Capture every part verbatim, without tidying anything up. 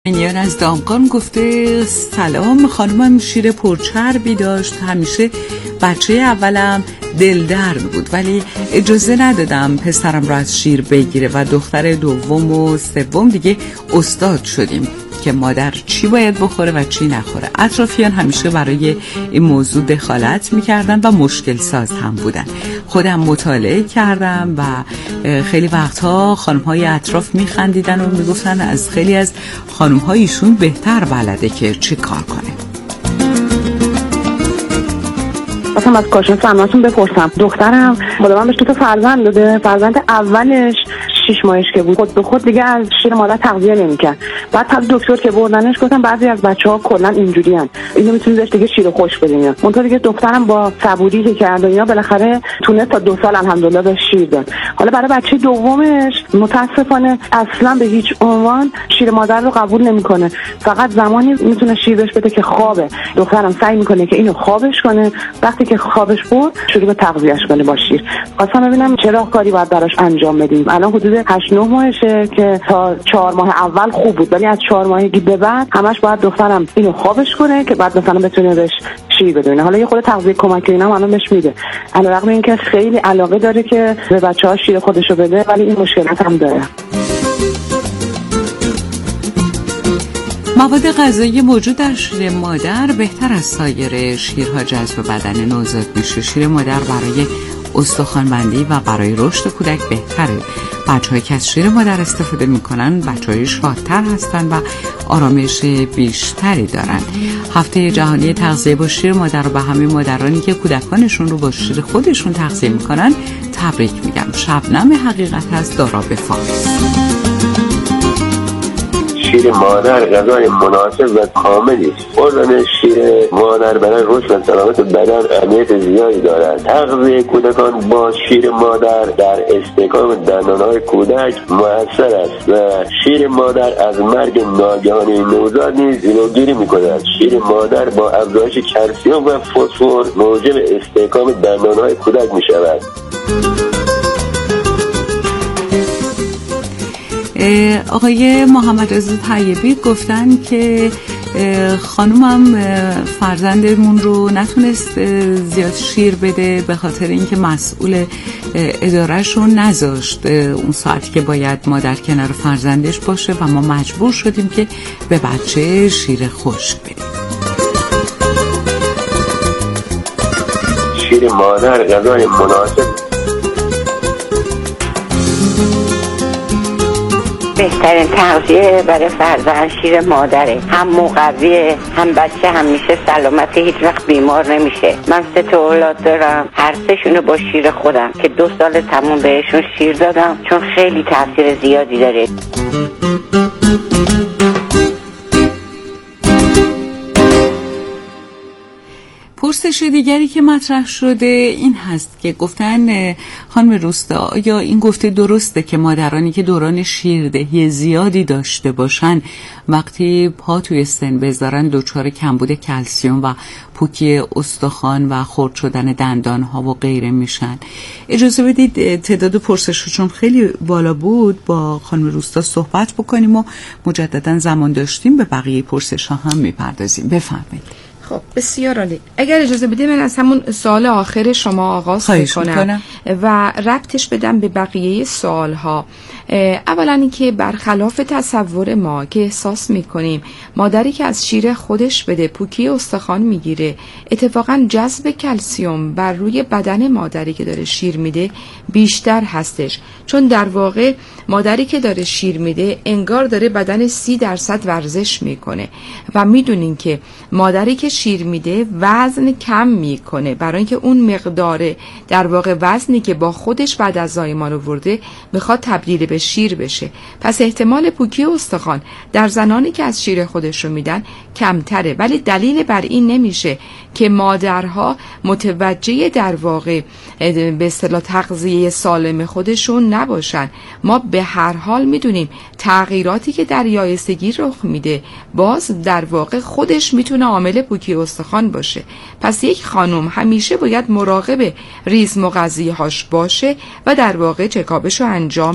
نیان از دامغان گفته سلام، خانومم شیر پرچربی داشت، همیشه بچه اولم دلدرد بود ولی اجازه ندادم پسرم را از شیر بگیره و دختر دوم و سوم دیگه استاد شدیم که مادر چی باید بخوره و چی نخوره. اطرافیان همیشه برای این موضوع دخالت میکردن و مشکل ساز هم بودن. خودم مطالعه کردم و خیلی وقتها خانم‌های اطراف میخندیدن و میگفتن از خیلی از خانم‌هایشون بهتر بلده که چی کار کنه. مثلا از کاشان سمناتون بپرسم، دخترم بالا من بهش دو تا فرزند داده، فرزند اولش شش ماهش که بود خود به خود دیگه از شیر مادر تغذیه نمی‌کرد. بعد تا دکتر که بردنش گفتن بعضی از بچه‌ها کلا اینجوریان، اینو میتونید بهش دیگه شیر خوش بدین. اونطوری که دخترم با صبوری که کرد اینا بالاخره تونه تا دو سال الحمدلله به شیر داد. حالا برای بچه دومش متاسفانه اصلا به هیچ عنوان شیر مادر رو قبول نمیکنه، فقط زمانی میتونه شیر بهش بده که خوابه. دخترم سعی میکنه که اینو خوابش کنه، وقتی که خوابش برد شروع به تغذیهش کنه با شیر. خواستم ببینم چه راهکاری باید براش انجام بدیم. الان حدود هشت نه ماهشه که تا چهار ماه اول خوب بود ولی از چهار ماهگی به بعد همش باید دخترم اینو خوابش کنه که بعد مثلا بتونه بهش شیر بده. حالا یه خورده تغذیه کمکی اینا الان بهش میده، علیرغم اینکه خیلی علاقه داره که به بچه‌ها شیر خودشو بده ولی این مشکلات هم داره. مواد غذایی موجود در شیر مادر بهتر از سایر شیرها جذب بدن نوزاد میشه. شیر مادر برای استخوان‌بندی و برای رشد کودک بهتره. بچه‌هایی که از شیر مادر استفاده میکنن بچه‌های شادتر هستن و آرامش بیشتری دارن. هفته جهانی تغذیه با شیر مادر رو به همه مادرانی که کودکانشون رو با شیر خودشون تغذیه میکنن تبریک میگم. شبنم حقیقت از دارا به فارس. شیر مادر غذای مناسب و کاملی است. خوردن شیر مادر برای رشد و سلامت بدن اهمیت زیادی دارد. تغذیه کودکان با شیر مادر در استحکام دندانهای کودک مؤثر است و شیر مادر از مرگ ناگهانی نوزاد نیز جلوگیری می‌کند. شیر مادر با افزایش کلسیم و فسفر موجب استحکام دندانهای کودک می‌شود. آقای محمد رضا طیبی گفتن که خانومم فرزندمون رو نتونست زیاد شیر بده به خاطر اینکه مسئول ادارهش رو نذاشت اون ساعتی که باید مادر کنار فرزندش باشه و ما مجبور شدیم که به بچه شیر خشک بدیم. شیر مادر غذای مناسب. بهترین تغذیه برای فرزند شیر مادره، هم مقویه هم بچه همیشه سلامته، هیچ وقت بیمار نمیشه. من سه تا اولاد دارم، هر سه‌شون با شیر خودم که دو سال تموم بهشون شیر دادم چون خیلی تاثیر زیادی داره. پرسش دیگری که مطرح شده این هست که گفتن خانم روستا یا این گفته درسته که مادرانی که دوران شیردهی زیادی داشته باشن وقتی پا توی سن بذارن دچار کمبود کلسیم و پوکی استخوان و خرد شدن دندان ها و غیره میشن. اجازه بدید تعداد پرسش چون خیلی بالا بود با خانم روستا صحبت بکنیم و مجددا زمان داشتیم به بقیه پرسش ها هم میپردازیم. بفرمایید. خب بسیار عالی. اگر اجازه بدید من از همون سوال آخر شما آغاز کنم و ربطش بدم به بقیه سوال ها. اولا اینکه برخلاف تصور ما که احساس میکنیم مادری که از شیر خودش بده پوکی استخوان میگیره، اتفاقا جذب کلسیم بر روی بدن مادری که داره شیر میده بیشتر هستش، چون در واقع مادری که داره شیر میده انگار داره بدن سی درصد ورزش میکنه و میدونین که مادری که شیر میده وزن کم میکنه برای اینکه اون مقدار در واقع وزنی که با خودش بعد از زایمان آورده میخواد تبدیل به شیر بشه. پس احتمال پوکی استخوان در زنانی که از شیر خودش رو میدن کمتره، ولی دلیل بر این نمیشه که مادرها متوجه در واقع به اصطلاح تغذیه سالم خودشون نباشن. ما به هر حال میدونیم تغییراتی که در یائسگی رخ میده باز در واقع خودش میتونه عامل پوکی استخوان باشه. پس یک خانم همیشه باید مراقب ریزم و قضیه هاش باشه و در واقع چکاپش رو انجام بده و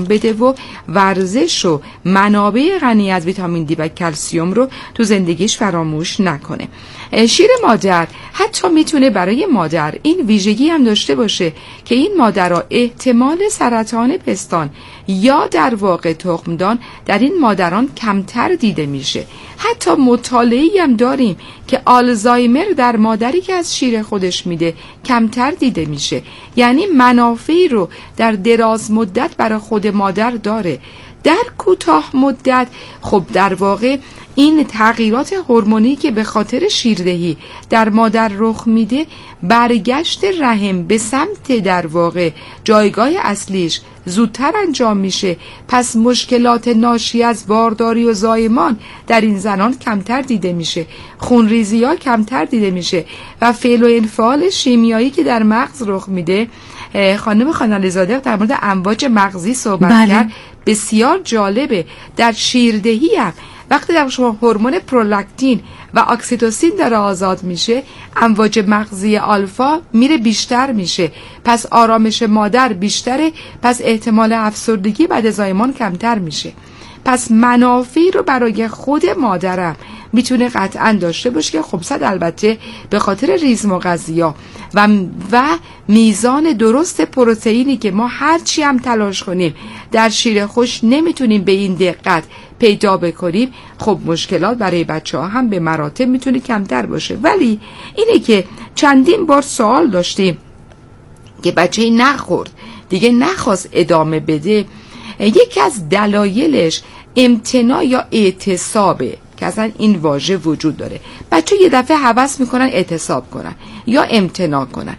و ورزش و منابع غنی از ویتامین دی و کلسیم رو تو زندگیش فراموش نکنه. شیر مادر حتی میتونه برای مادر این ویژگی هم داشته باشه که این مادرها احتمال سرطان پستان یا در واقع تخمدان در این مادران کمتر دیده میشه. حتی مطالعه‌ای هم داریم که آلزایمر در مادری که از شیر خودش میده کمتر دیده میشه. یعنی منافعی رو در دراز مدت برای خود مادر داره. در کوتاه مدت خب در واقع این تغییرات هورمونی که به خاطر شیردهی در مادر رخ میده، برگشت رحم به سمت در واقع جایگاه اصلیش زودتر انجام میشه. پس مشکلات ناشی از بارداری و زایمان در این زنان کمتر دیده میشه، خونریزی ها کمتر دیده میشه و فعل و انفعال شیمیایی که در مغز رخ میده. خانم خانعلی‌زاده در مورد امواج مغزی صحبت بله. کرد. بسیار جالبه. در شیردهی هم وقتی در شما هورمون پرولاکتین و اکسیتوسین داره آزاد میشه، امواج مغزی آلفا میره بیشتر میشه، پس آرامش مادر بیشتره، پس احتمال افسردگی بعد از زایمان کمتر میشه. پس منافعی رو برای خود مادرم میتونه قطعا داشته باشه که خب صد البته به خاطر ریزم و غذایا و و میزان درست پروتئینی که ما هرچی هم تلاش کنیم در شیر خوش نمیتونیم به این دقت پیدا بکنیم، خب مشکلات برای بچه ها هم به مراتب میتونه کمتر باشه. ولی اینه که چندین بار سوال داشتیم که بچه نخورد دیگه نخواست ادامه بده، یکی از دلایلش امتناع یا اعتصابه که اصلا این واژه وجود داره. بچه یه دفعه هوس میکنن اعتصاب کنن یا امتناع کنن.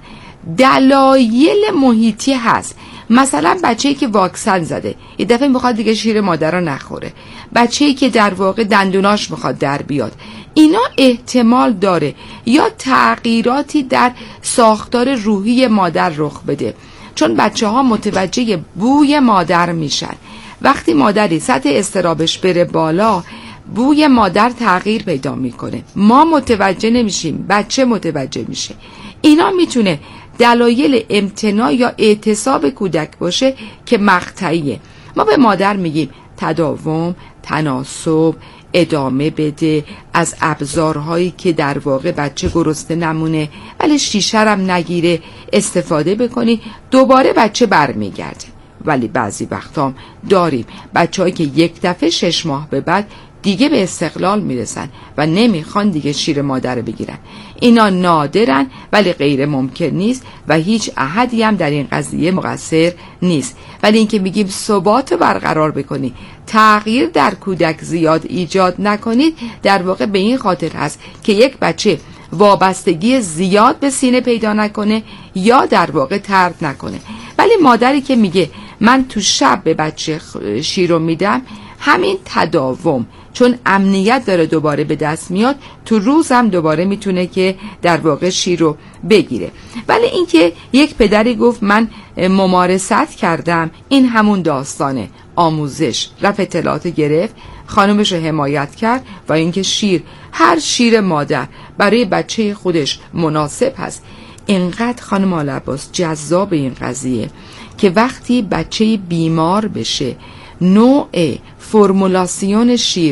دلایل محیطی هست. مثلا بچه‌ای که واکسن زده یه دفعه میخواد دیگه شیر مادر رو نخوره، بچه‌ای که در واقع دندوناش میخواد در بیاد، اینا احتمال داره یا تغییراتی در ساختار روحی مادر رخ بده، چون بچه ها متوجه بوی مادر میشن. وقتی مادری سطح اضطرابش بره بالا، بوی مادر تغییر پیدا میکنه، ما متوجه نمیشیم، بچه متوجه میشه. اینا میتونه دلایل امتناع یا اعتصاب کودک باشه که مقطعیه. ما به مادر میگیم تداوم، تناسب، ادامه بده، از ابزارهایی که در واقع بچه گرسنه نمونه ولی شیشه هم نگیره استفاده بکنی، دوباره بچه برمیگرده. ولی بعضی وقتا داریم بچه‌هایی که یک دفعه شش ماه به بعد دیگه به استقلال میرسن و نمیخوان دیگه شیر مادر بگیرن. اینا نادرن ولی غیر ممکن نیست و هیچ احدی هم در این قضیه مقصر نیست. ولی اینکه میگیم ثبات برقرار بکنی، تغییر در کودک زیاد ایجاد نکنید، در واقع به این خاطر هست که یک بچه وابستگی زیاد به سینه پیدا نکنه یا در واقع طرد نکنه. ولی مادری که میگه من تو شب به بچه شیر رو میدم، همین تداوم، چون امنیت داره دوباره به دست میاد، تو روز هم دوباره میتونه که در واقع شیر رو بگیره. ولی اینکه یک پدری گفت من ممارست کردم، این همون داستانه، آموزش، رفت اطلاعات گرفت، خانومش رو حمایت کرد و اینکه شیر، هر شیر مادر برای بچه خودش مناسب هست. اینقدر خانم آل‌عباس جذاب این قضیه که وقتی بچه بیمار بشه، نوع فرمولاسیون شیر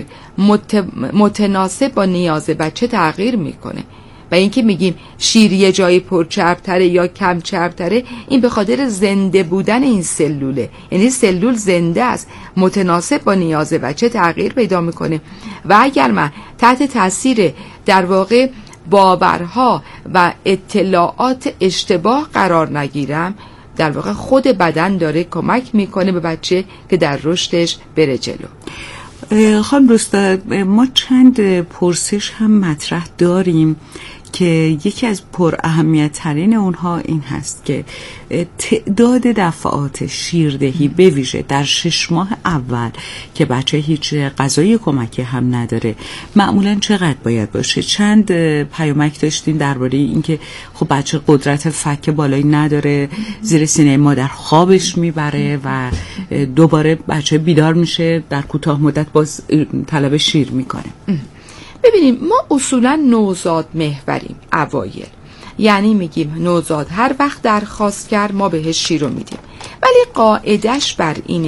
متناسب با نیاز بچه تغییر میکنه. و اینکه میگیم شیر یه جایی پرچربتره یا کم چربتره، این به خاطر زنده بودن این سلوله، یعنی سلول زنده است، متناسب با نیاز بچه تغییر پیدا میکنه. و اگر من تحت تاثیر در واقع باورها و اطلاعات اشتباه قرار نگیرم، در واقع خود بدن داره کمک میکنه به بچه که در رشدش بره جلو. خانم رستا، ما چند پرسش هم مطرح داریم که یکی از پر اهمیت ترین اونها این هست که تعداد دفعات شیردهی به ویژه در شش ماه اول که بچه هیچ غذای کمکی هم نداره معمولا چقدر باید باشه؟ چند پیامک داشتیم درباره اینکه خب بچه قدرت فک بالایی نداره، زیر سینه مادر خوابش میبره و دوباره بچه بیدار میشه، در کوتاه مدت باز طلب شیر میکنه. ببینیم، ما اصولا نوزاد محوریم اوایل، یعنی میگیم نوزاد هر وقت درخواست کرد ما بهش شیر رو میدیم، ولی قاعدش بر اینه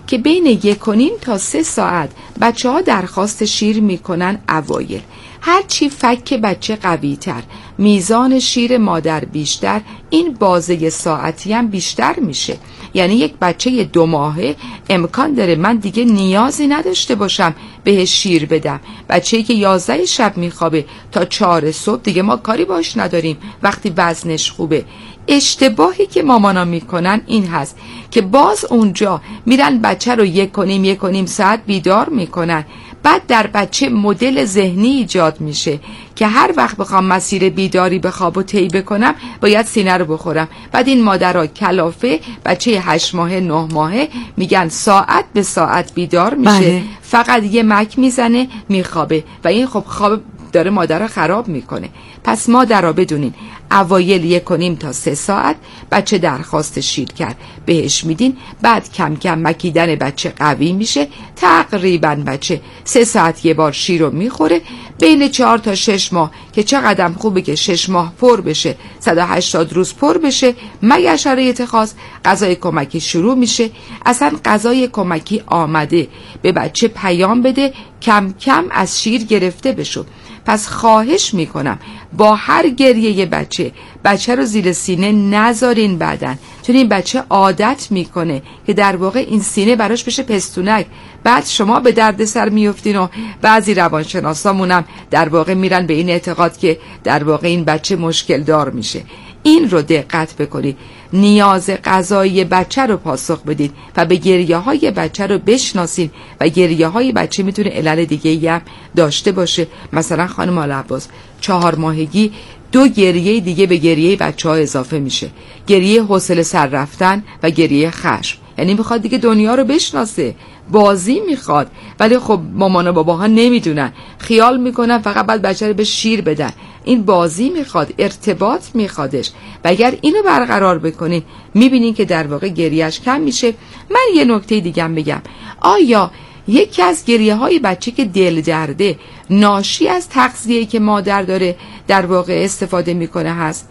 که بین یک و نیم تا سه ساعت بچه ها درخواست شیر میکنن اوایل. هرچی فک بچه قوی تر، میزان شیر مادر بیشتر، این بازه ساعتی هم بیشتر میشه. یعنی یک بچه دو ماهه امکان داره من دیگه نیازی نداشته باشم بهش شیر بدم. بچه‌ای که یازده شب میخوابه تا چهار صبح دیگه ما کاری باش نداریم وقتی وزنش خوبه. اشتباهی که مامانا میکنن این هست که باز اونجا میرن بچه رو یک کنیم یک کنیم ساعت بیدار میکنن. بعد در بچه مدل ذهنی ایجاد میشه که هر وقت بخوام مسیر بیداری به خواب و طی بکنم باید سینه رو بخورم. بعد این مادرها کلافه بچه هشت ماهه نه ماهه میگن ساعت به ساعت بیدار میشه. بله. فقط یه مک میزنه میخوابه و این خب خواب داره مادر رو خراب میکنه. پس مادر را بدونین اوایل یک و نیم تا سه ساعت بچه درخواست شیر کرد بهش میدین. بعد کم کم مکیدن بچه قوی میشه. تقریبا بچه سه ساعت یه بار شیر رو میخوره. بین چهار تا شش ماه که چقدر خوبه که شش ماه پر بشه، صد و هشتاد روز پر بشه، مگر شرایط خاص غذای کمکی شروع میشه. اصلا غذای کمکی آمده به بچه پیام بده کم کم از شیر گرفته بشو. پس خواهش میکنم با هر گریه بچه بچه رو زیر سینه نذارین بعدن، چون این بچه عادت میکنه که در واقع این سینه براش بشه پستونک. بعد شما به درد سر میفتین و بعضی روانشناسامونم در واقع میرن به این اعتقاد که در واقع این بچه مشکل دار میشه. این رو دقت بکنید، نیاز غذایی بچه رو پاسخ بدید و به گریه های بچه رو بشناسید و گریه های بچه میتونه علل دیگه هم داشته باشه. مثلا خانم آلعباس چهار ماهگی دو گریه دیگه به گریه بچه ها اضافه میشه، گریه حوصله سر رفتن و گریه خشم. یعنی میخواد دیگه دنیا رو بشناسه، بازی میخواد. ولی خب مامان و باباها نمیدونن، خیال میکنن فقط بعد بچه رو به شیر بدن. این بازی میخواد، ارتباط میخوادش و اگر اینو برقرار بکنین میبینین که در واقع گریهش کم میشه. من یه نکته دیگه هم بگم، آیا یکی از گریه های بچه که دل درده ناشی از تغذیه‌ای که مادر داره در واقع استفاده میکنه هست؟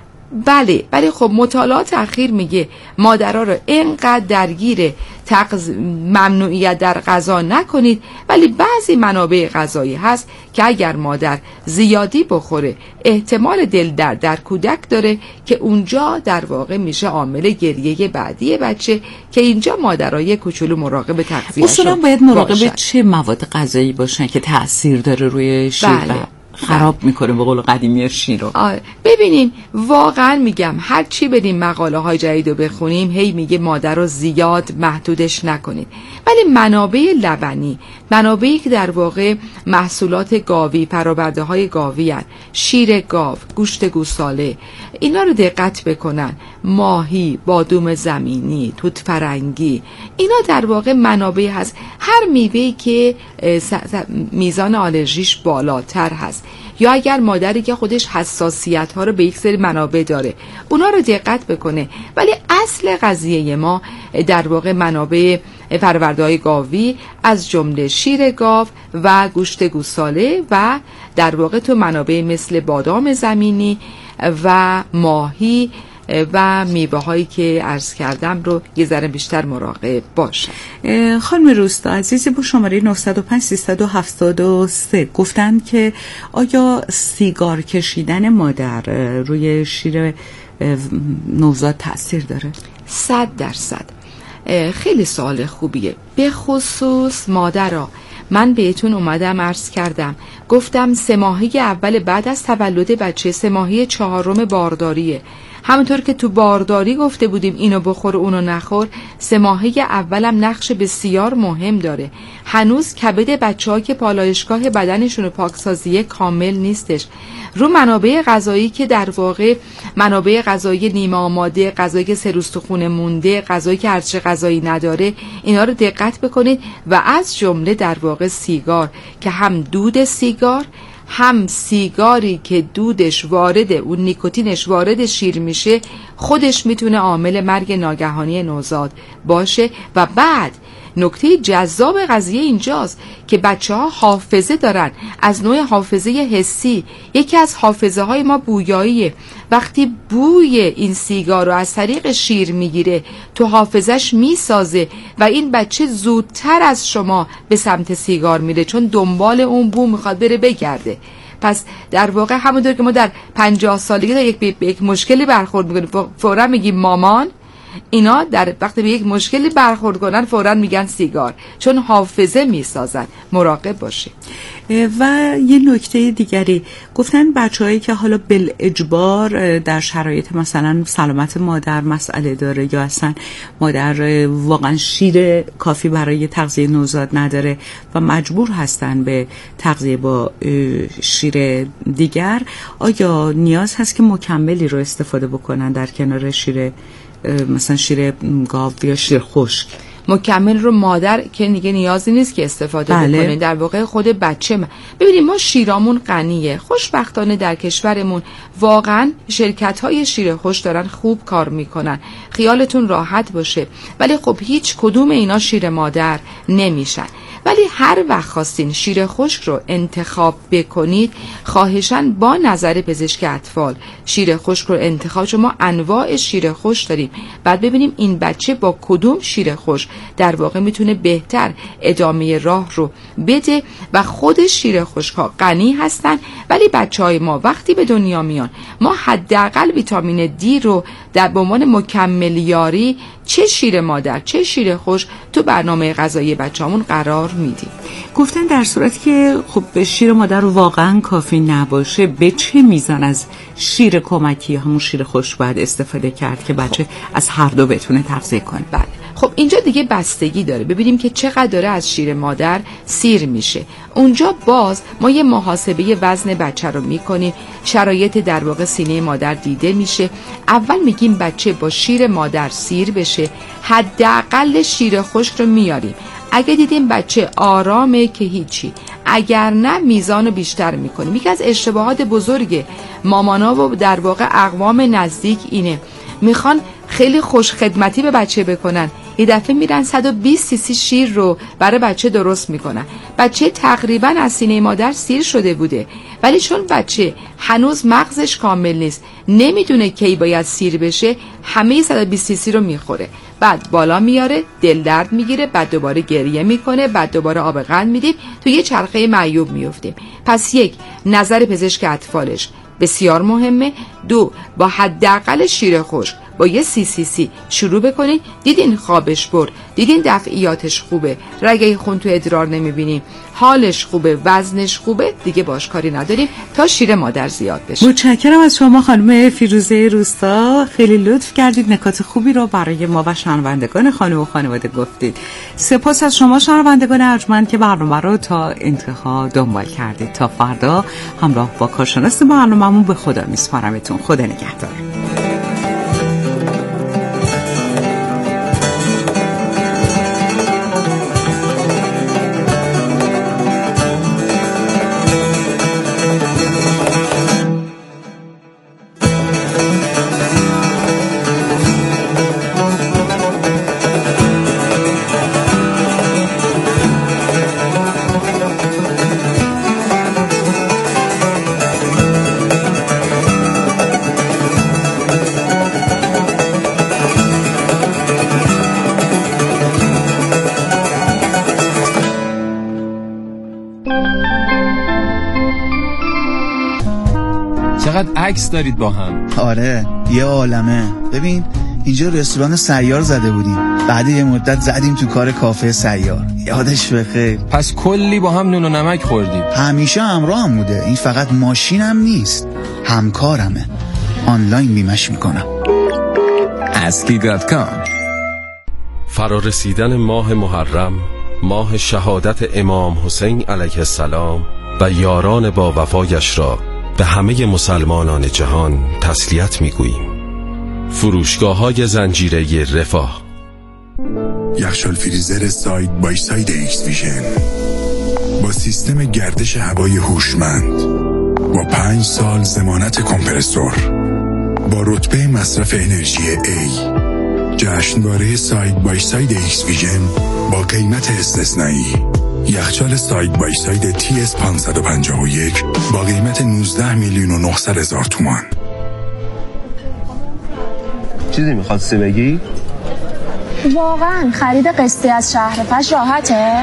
بله، ولی خب مطالعات اخیر میگه مادرها رو اینقدر درگیر تغذ... ممنوعیت در غذا نکنید، ولی بعضی منابع غذایی هست که اگر مادر زیادی بخوره احتمال دل درد در کودک داره که اونجا در واقع میشه عامل گریه بعدی بچه که اینجا مادرای کوچولو مراقب تغذیه‌شون اصولا باید مراقب چه مواد غذایی باشن که تأثیر داره روی شیر؟ بله. خراب میکنه به قول قدیمی شیر رو. ببینین واقعا میگم هر چی بدیم مقاله های جدید رو بخونیم هی میگه مادر رو زیاد محدودش نکنید، ولی منابع لبنی، منابعی که در واقع محصولات گاوی، پرآورده های گاوی هن، شیر گاو، گوشت گوساله، اینا رو دقت بکنن. ماهی، بادوم زمینی، توت فرنگی، اینا در واقع منابعی هست. هر میوه‌ای که میزان آلرژیش بالاتر هست یا اگر مادری که خودش حساسیت ها رو به یک سری منابع داره اونا رو دقت بکنه. ولی اصل قضیه ما در واقع منابع پرورده های گاوی از جمله شیر گاو و گوشت گوساله و در واقع تو منابع مثل بادام زمینی و ماهی و میوه هایی که عرض کردم رو یه ذره بیشتر مراقب باشن. خانم روستا عزیزی با شماره نه صفر پنج سیصد و هفتاد و سه گفتن که آیا سیگار کشیدن مادر روی شیر نوزاد تأثیر داره؟ صد درصد. خیلی سوال خوبیه، به خصوص مادرها. من بهتون اومدم عرض کردم، گفتم سه ماهی اول بعد از تولد بچه سه ماهی چهارم بارداریه. همونطور که تو بارداری گفته بودیم اینو بخور اونو نخور، سه ماهه اولم نقش بسیار مهم داره. هنوز کبد بچه‌ها که پالایشگاه بدنشون پاکسازی کامل نیستش. رو منابع غذایی که در واقع منابع غذایی نیمه آماده، غذایی که سه روز تو خونه مونده، غذایی که ارزش غذایی نداره، اینا رو دقت بکنید. و از جمله در واقع سیگار که هم دود سیگار هم سیگاری که دودش وارد اون نیکوتینش وارد شیر میشه خودش میتونه عامل مرگ ناگهانی نوزاد باشه. و بعد نکته جذاب قضیه اینجاست که بچه ها حافظه دارن، از نوع حافظه حسی. یکی از حافظه های ما بویاییه. وقتی بوی این سیگار رو از طریق شیر میگیره تو حافظش میسازه و این بچه زودتر از شما به سمت سیگار میره، چون دنبال اون بو میخواد بره بگرده. پس در واقع همونطور که ما در پنجاه سالگی در یک, به یک مشکلی برخورد میکنیم فورا میگیم مامان، اینا در وقتی به یک مشکلی برخورد کنن فوراً میگن سیگار، چون حافظه میسازن. مراقب باشید. و یه نکته دیگری گفتن بچه‌هایی که حالا بالاجبار در شرایط مثلا سلامت مادر مسئله داره یا اصلا مادر واقعا شیر کافی برای تغذیه نوزاد نداره و مجبور هستن به تغذیه با شیر دیگر، آیا نیاز هست که مکملی رو استفاده بکنن در کنار شیر مثلا شیر گاو یا شیر خشک؟ مکمل رو مادر که دیگه نیازی نیست که استفاده بله. بکنه، در واقع خود بچه من. ببینید ما شیرامون غنیه. خوشبختانه در کشورمون واقعا شرکت های شیر خوش دارن خوب کار میکنن، خیالتون راحت باشه. ولی خب هیچ کدوم اینا شیر مادر نمیشن. ولی هر وقت خواستین شیر خشک رو انتخاب بکنید، خواهشاً با نظر پزشک اطفال شیر خشک رو انتخاب. شما انواع شیر خشک داریم، بعد ببینیم این بچه با کدوم شیر خشک در واقع میتونه بهتر ادامه راه رو بده. و خود شیر خشک ها غنی هستن، ولی بچهای ما وقتی به دنیا میان ما حداقل ویتامین دی رو در به عنوان مکملیاری چه شیر مادر چه شیر خشک تو برنامه غذایی بچه‌مون قرار میدیم. گفتن در صورتی که خب شیر مادر واقعا کافی نباشه، به چه میزان از شیر کمکی همون شیر خشک باید استفاده کرد که بچه از هر دو بتونه تغذیه کنه؟ بله. خب اینجا دیگه بستگی داره، ببینیم که چقدر داره از شیر مادر سیر میشه. اونجا باز ما یه محاسبه وزن بچه رو میکنیم، شرایط در واقع سینه مادر دیده میشه. اول میگیم بچه با شیر مادر سیر بشه، حداقل شیر خشک رو میاریم. اگه دیدیم بچه آرامه که هیچی، اگر نه میزان رو بیشتر میکنیم. یکی از اشتباهات بزرگ مامانا و در واقع اقوام نزدیک اینه، میخوان خیلی خوش خدمتی به بچه بکنن، یه دفعه میرن صد و بیست سی سی شیر رو برای بچه درست میکنن. بچه تقریبا از سینه مادر سیر شده بوده، ولی چون بچه هنوز مغزش کامل نیست، نمیدونه کی باید سیر بشه، همه صد و بیست سی سی رو میخوره. بعد بالا میاره، دل درد میگیره، بعد دوباره گریه میکنه، بعد دوباره آب قند میدیم، تو یه چرخه معیوب میفتیم. پس یک، نظر پزشک اطفالش بسیار مهمه. دو، با حداقل شیر خشک با یه سی سی سی شروع بکنید. دیدین خوابش برد، دیدین دفعیاتش خوبه، رگه خون تو ادرار نمیبینیم، حالش خوبه، وزنش خوبه، دیگه باش کاری نداریم تا شیر مادر زیاد بشه. متشکرم از شما خانم فیروزه روستا، خیلی لطف کردید، نکات خوبی رو برای ما و شنوندگان خانم و خانواده گفتید. سپاس از شما شنوندگان ارجمند که برنامه رو تا انتها دنبال کردید. تا فردا همراه با کارشناس برنامه‌مون به خدا میسپارمتون. خدا نگهدار. چقدر عکس دارید با هم؟ آره یه عالمه. ببین اینجا رستوران سیار زده بودیم، بعد یه مدت زدیم تو کار کافه سیار، یادش بخیر. پس کلی با هم نون و نمک خوردیم. همیشه همراه هم بوده، این فقط ماشینم نیست، همکارمه، آنلاین بیمش میکنم. اسکی دات کام. فرارسیدن ماه محرم، ماه شهادت امام حسین علیه السلام و یاران با وفایش را به همه مسلمانان جهان تسلیت میگوییم. فروشگاه‌های زنجیره رفاه، یخچال فریزر ساید بای ساید ایکس ویژن با سیستم گردش هوای هوشمند، با پنج سال ضمانت کمپرسور، با رتبه مصرف انرژی A، جشنواره ساید بای ساید ایکس ویژن با قیمت استثنایی. یخچال ساید بای ساید تی اس پانصد و پنجاه و یک با قیمت نوزده میلیون و نهصد هزار تومان. چیزی میخواستی بگی؟ واقعا خرید قسطی از شهرفش راحته؟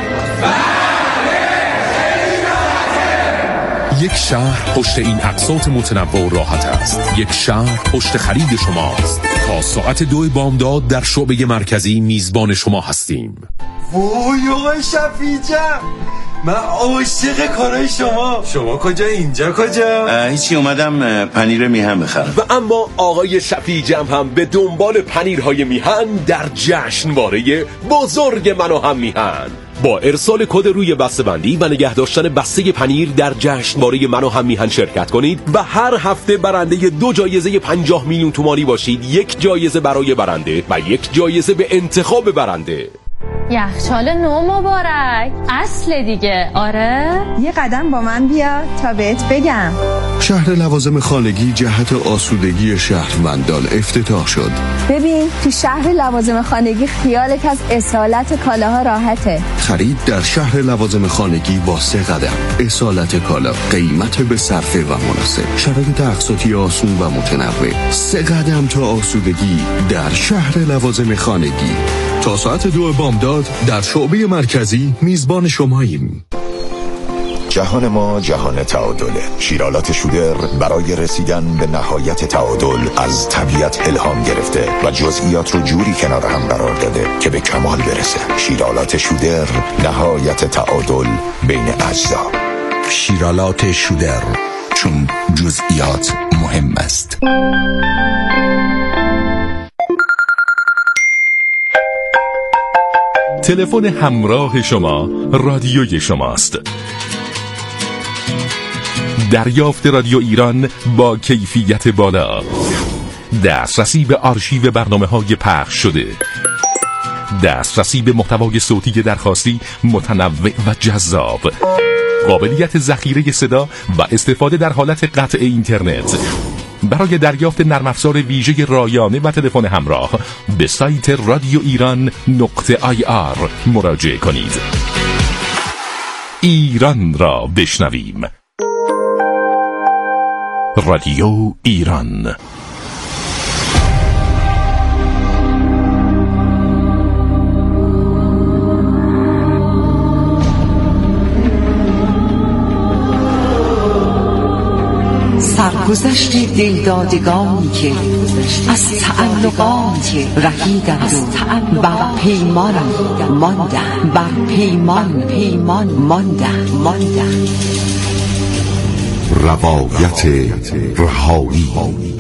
یک شهر پشت این اقساط متنوع و راحت است. یک شهر پشت خرید شماست. تا ساعت دو بامداد در شعبه مرکزی میزبان شما هستیم. وای آقای شفیع‌جان، من عاشق کارهای شما. شما کجا اینجا کجا؟ هیچی، اومدم پنیر میهن بخرم. و اما آقای شفیع‌جان هم به دنبال پنیرهای میهن در جشنواره بزرگ من و هم میهن. با ارسال کد روی بسته‌بندی و نگه داشتن بسته پنیر در جشنواره من و هم میهن شرکت کنید و هر هفته برنده دو جایزه پنجاه میلیون تومانی باشید. یک جایزه برای برنده و یک جایزه به انتخاب برنده. یخچال نو مبارک، اصل دیگه. آره یه قدم با من بیا تا بهت بگم. شهر لوازم خانگی جهت آسودگی شهروندان افتتاح شد. ببین تو شهر لوازم خانگی خیالت از اصالت کالاها راحته. خرید در شهر لوازم خانگی با سه قدم. اصالت کالا، قیمت به صرفه و مناسب، شرایط اقساطی آسون و متنوع. سه قدم تا آسودگی در شهر لوازم خانگی. تا ساعت دو بامداد در شعبه مرکزی میزبان شماییم. جهان ما جهان تعادله. شیرالات شودر برای رسیدن به نهایت تعادل از طبیعت الهام گرفته و جزئیات رو جوری کنار هم قرار داده که به کمال برسه. شیرالات شودر، نهایت تعادل بین اجزا. شیرالات شودر، چون جزئیات مهم است. تلفن همراه شما رادیوی شماست. دریافت رادیو ایران با کیفیت بالا، دسترسی به آرشیو برنامه‌های پخش شده، دسترسی به محتوای صوتی درخواستی متنوع و جذاب، قابلیت ذخیره صدا و استفاده در حالت قطع اینترنت. برای دریافت نرم افزار ویژه رایانه و تلفن همراه به سایت رادیو ایران نقطه آی آر مراجعه کنید. ایران را بشنویم. رادیو ایران. سرگذشت دلدادگانی که از تعلقات رهیدند و بر پیمان ماندند، بر پیمان پیمان ماندند ماندند روایت رهایی.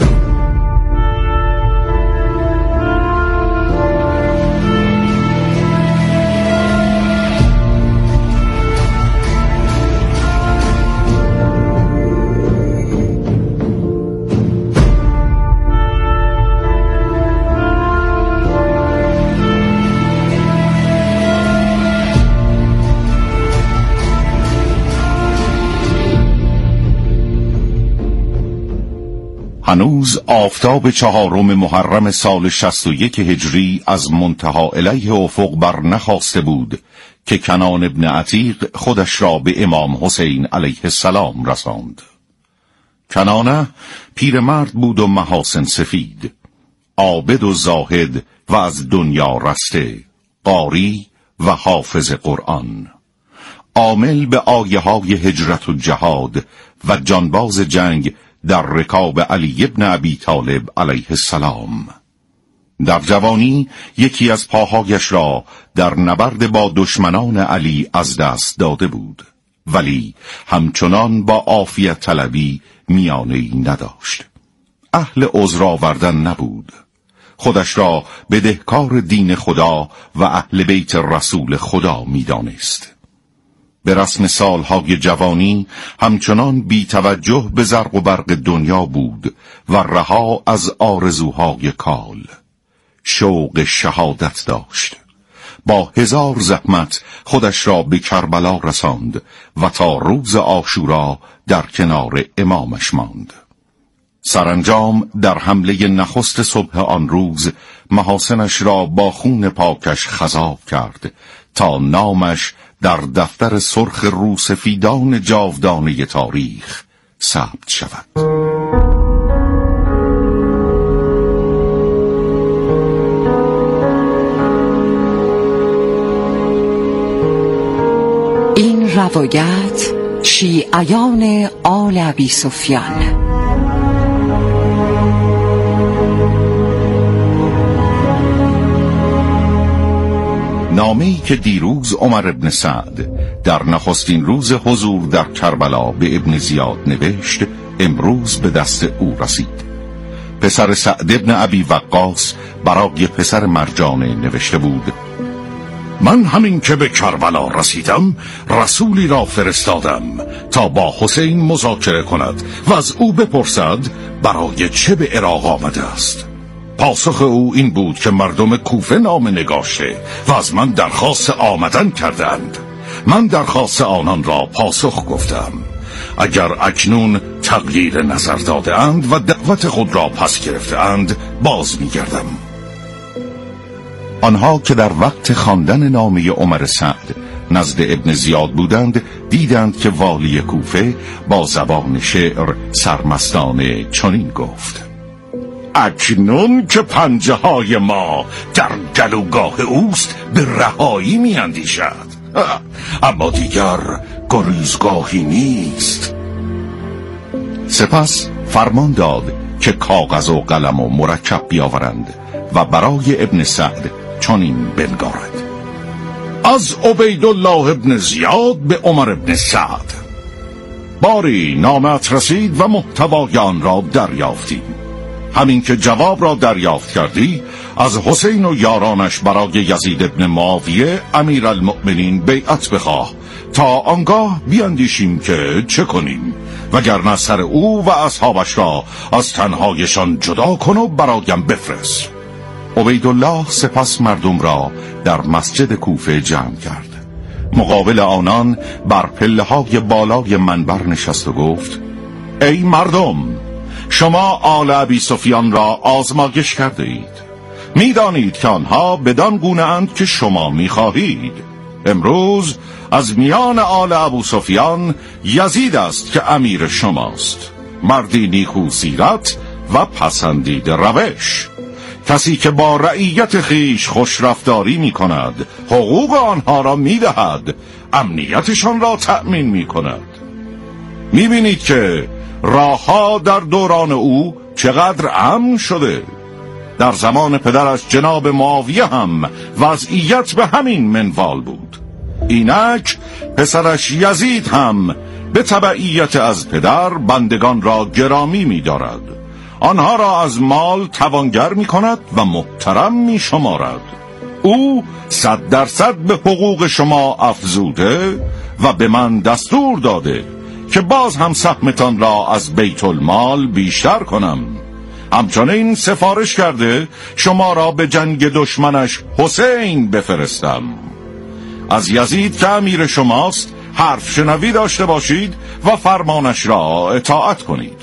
هنوز آفتاب چهارم محرم سال شصت و یک هجری از منتها الیه افق بر نخواسته بود که کنان ابن عتیق خودش را به امام حسین علیه السلام رساند. کنانه پیرمرد بود و محاسن سفید، عابد و زاهد و از دنیا رسته، قاری و حافظ قرآن، عامل به آیه های هجرت و جهاد و جانباز جنگ در رکاب علی ابن ابی طالب علیه السلام. در جوانی یکی از پاهایش را در نبرد با دشمنان علی از دست داده بود، ولی همچنان با عافیت طلبی میانه‌ای نداشت. اهل عذر آوردن نبود. خودش را بدهکار دین خدا و اهل بیت رسول خدا میدانست. به رسم سالهای جوانی همچنان بی توجه به زرق و برق دنیا بود و رها از آرزوهای کال. شوق شهادت داشت. با هزار زحمت خودش را به کربلا رساند و تا روز عاشورا در کنار امامش ماند. سرانجام در حمله نخست صبح آن روز محاسنش را با خون پاکش خضاب کرد تا نامش در دفتر سرخ روسفیدان جاودانه تاریخ ثبت شود. این روایت شیعیان آل ابی سفیان. نامه‌ای که دیروز عمر ابن سعد در نخستین روز حضور در کربلا به ابن زیاد نوشت امروز به دست او رسید. پسر سعد ابن ابی وقاص برای پسر مرجانه نوشته بود: من همین که به کربلا رسیدم رسولی را فرستادم تا با حسین مذاکره کند و از او بپرسد برای چه به عراق آمده است. پاسخ او این بود که مردم کوفه نامه نگاشته و از من درخواست آمدن کردند. من درخواست آنان را پاسخ گفتم. اگر اکنون تغییر نظر داده اند و دعوت خود را پس گرفته اند باز می گردم. آنها که در وقت خواندن نامه عمر سعد نزد ابن زیاد بودند دیدند که والی کوفه با زبان شعر سرمستانه چنین گفت: اکنون که پنجه های ما در گلوگاه اوست به رهایی می اندیشد، اما دیگر گریزگاهی نیست. سپس فرمان داد که کاغذ و قلم و مرکب بیاورند و برای ابن سعد چنین بنگارد: از عبیدالله ابن زیاد به عمر ابن سعد. باری نامت رسید و محتوای آن را دریافتیم. همین که جواب را دریافت کردی از حسین و یارانش برای یزید ابن معاویه امیر المؤمنین بیعت بخواه تا آنگاه بیاندیشیم که چه کنیم، وگرنه سر او و اصحابش را از تنهایشان جدا کن و برایم بفرست. عبیدالله سپس مردم را در مسجد کوفه جمع کرد. مقابل آنان بر پله های بالای منبر نشست و گفت: ای مردم، شما آل ابی سفیان را آزمایش کرده اید. می دانید که آنها بدان گونه اند که شما می خواهید. امروز از میان آل ابو سفیان یزید است که امیر شماست، مردی نیکو سیرت و پسندیده روش، کسی که با رعیت خیش خوش رفتاری می کند، حقوق آنها را می دهد، امنیتشان را تأمین می کند. می بینید که راهها در دوران او چقدر امن شده. در زمان پدرش جناب معاویه هم وضعیت به همین منوال بود. اینک پسرش یزید هم به تبعیت از پدر بندگان را گرامی می دارد. آنها را از مال توانگر می کند و محترم می شمارد. او صد درصد به حقوق شما افزوده و به من دستور داده که باز هم سهمتان را از بیت المال بیشتر کنم. همچنین سفارش کرده شما را به جنگ دشمنش حسین بفرستم. از یزید که امیر شماست حرف شنوی داشته باشید و فرمانش را اطاعت کنید.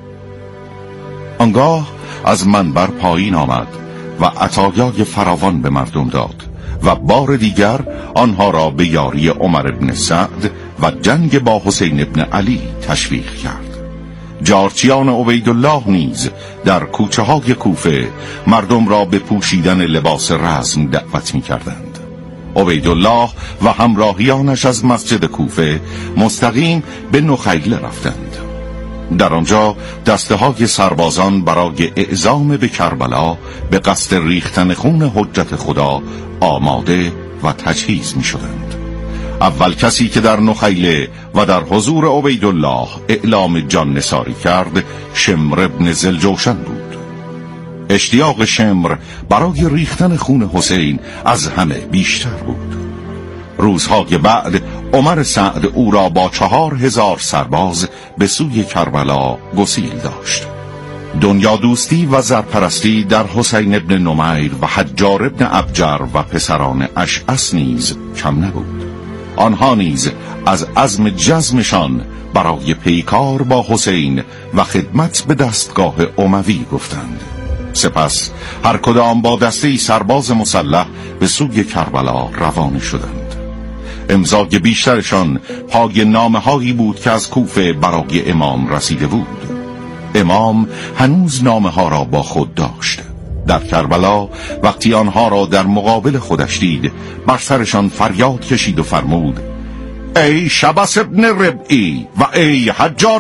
آنگاه از منبر پایین آمد و عطایای فراوان به مردم داد و بار دیگر آنها را به یاری عمر ابن سعد و جنگ با حسین ابن علی تشویق کرد. جارچیان عبیدالله نیز در کوچه های کوفه مردم را به پوشیدن لباس رزم دعوت می کردند. عبیدالله و همراهیانش از مسجد کوفه مستقیم به نخیله رفتند. در آنجا دسته های سربازان برای اعزام به کربلا به قصد ریختن خون حجت خدا آماده و تجهیز می شدند. اول کسی که در نخیله و در حضور عبیدالله اعلام جان نثاری کرد شمر ابن ذوالجوشن بود. اشتیاق شمر برای ریختن خون حسین از همه بیشتر بود. روزهای بعد عمر سعد او را با چهار هزار سرباز به سوی کربلا گسیل داشت. دنیا دوستی و زرپرستی در حسین ابن نمیر و حجار ابن ابجر و پسران اشعث نیز کم نبود. آنها نیز از عزم جزمشان برای پیکار با حسین و خدمت به دستگاه اموی گفتند. سپس هر کدام با دسته سرباز مسلح به سوی کربلا روانه شدند. امضای بیشترشان پای نامه هایی بود که از کوفه برای امام رسیده بود. امام هنوز نامه ها را با خود داشت. در کربلا وقتی آنها را در مقابل خودش دید، بر سرشان فریاد کشید و فرمود: ای شبس ابن ربعی و ای حجاج